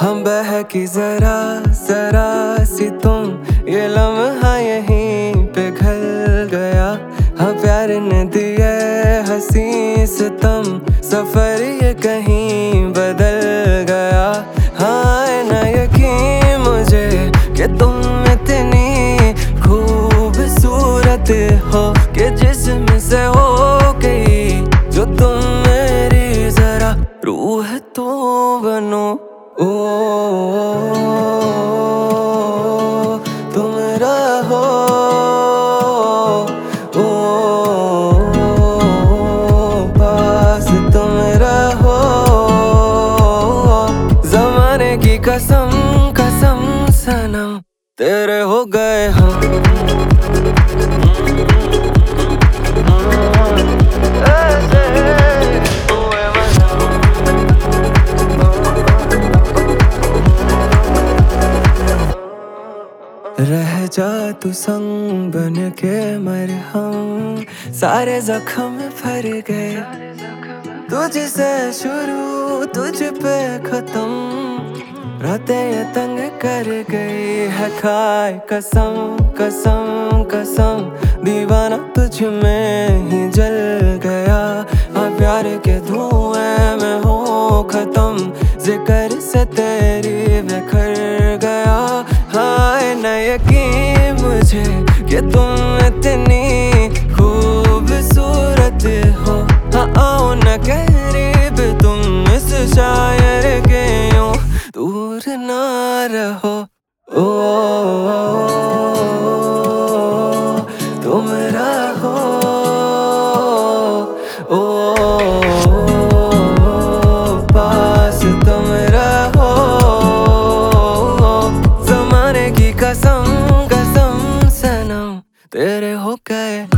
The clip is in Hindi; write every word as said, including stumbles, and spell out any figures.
हम बहकी जरा जरा सी तुम, ये लम्हा यहीं पे घल गया। हाँ प्यार ने दिए हंसी सितम, सफर ये कहीं बदल गया। हाँ ना यकीन मुझे कि तुम इतनी खूबसूरत हो, कि जिस्म से हो गई जो तुम मेरी जरा रूह तो बनो। ओ, तुम रहो, ओ पास तुम रहो। ज़माने की कसम कसम सनम, तेरे हो गए हम। रह जा तू संग बन के मरहम, सारे जख्म भर गए। तुझसे शुरू तुझ पे खत्म, रातें ये तंग कर गई है। खाए कसम कसम कसम, दीवाना तुझ में ही जल गया। हाँ प्यार के धुएं में हो खत्म, जिक्र से तेरी बिखर गया। हाँ न यकीन मुझे कि तुम इतनी खूबसूरत हो। हाँ आओ न करीब तुम इस शायर के यूं दूर ना रहो। ओ, ओ, ओ तुम रहो, ओ, ओ पास तुम रहो। ज़माने की कसम कसम सनम, तेरे हो गए।